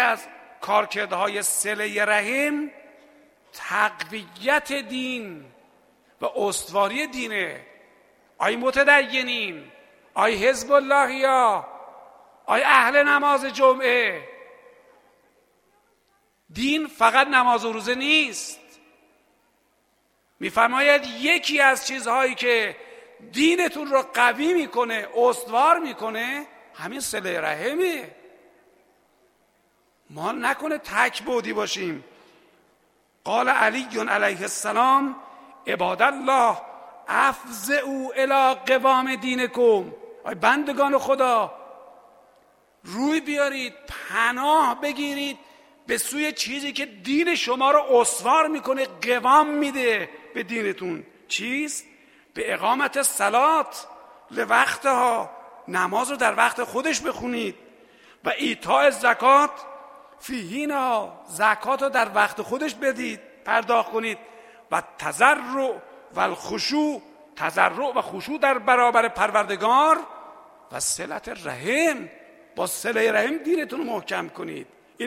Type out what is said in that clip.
از کارکردهای صله رحم تقویت دین و استواری دینه. آی متدینین، آی حزب اللهیا، آی اهل نماز جمعه، دین فقط نماز و روزه نیست. میفرماید یکی از چیزهایی که دینتون رو قوی میکنه، استوار میکنه، همین صله رحمه. ما نکنه تک بعدی باشیم. قال علی علیه السلام عباد الله افزعوا الی قوام دینکم. ای بندگان خدا، روی بیارید، پناه بگیرید به سوی چیزی که دین شما رو استوار میکنه، قوام میده به دینتون. چیست؟ به اقامت صلات لوقتها، نماز رو در وقت خودش بخونید، و ایتاء زکات فی حینها، زکات رو در وقت خودش بدید، پرداخت کنید، و تضرع و الخشوع، تضرع و خشوع در برابر پروردگار، و صلت رحم، با صله رحم دینتون رو محکم کنید.